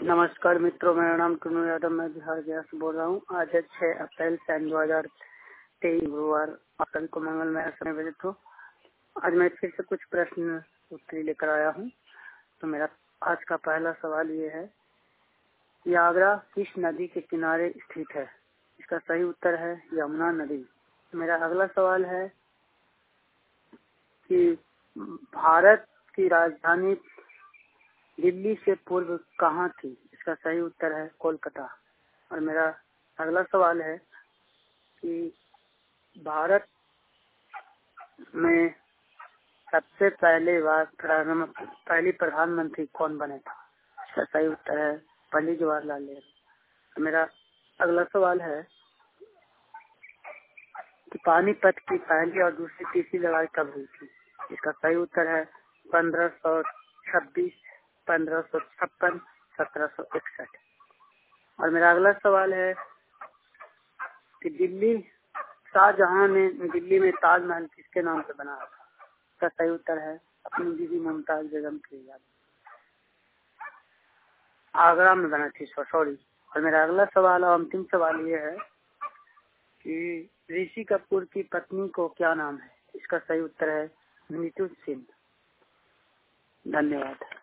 नमस्कार मित्रों, मेरा नाम टुनू यादव, मैं बिहार गया से बोल रहा हूँ। आज है 6 अप्रैल सन 2023 गुरुवार। कल को मंगलमय समय बजे तो आज मैं फिर से कुछ प्रश्न उत्तर लेकर आया हूँ। तो मेरा आज का पहला सवाल ये है कि आगरा किस नदी के किनारे स्थित है? इसका सही उत्तर है यमुना नदी। मेरा अगला सवाल है कि भारत की राजधानी दिल्ली से पूर्व कहाँ थी? इसका सही उत्तर है कोलकाता। और मेरा अगला सवाल है कि भारत में सबसे पहली प्रधानमंत्री कौन बने था? इसका सही उत्तर है पंडित जवाहरलाल नेहरू। मेरा अगला सवाल है कि पानीपत की पहली और दूसरी तीसरी लड़ाई कब हुई थी? इसका सही उत्तर है 1526, 1556, 1761। और मेरा अगला सवाल है कि शाहजहां ने दिल्ली में ताजमहल किसके नाम से बनाया था? इसका सही उत्तर है अपनी बीवी मुमताज बेगम के याद, आगरा में बना थी, सॉरी। और मेरा अगला सवाल और अंतिम सवाल ये है कि ऋषि कपूर की पत्नी को क्या नाम है? इसका सही उत्तर है नीतू सिंह। धन्यवाद।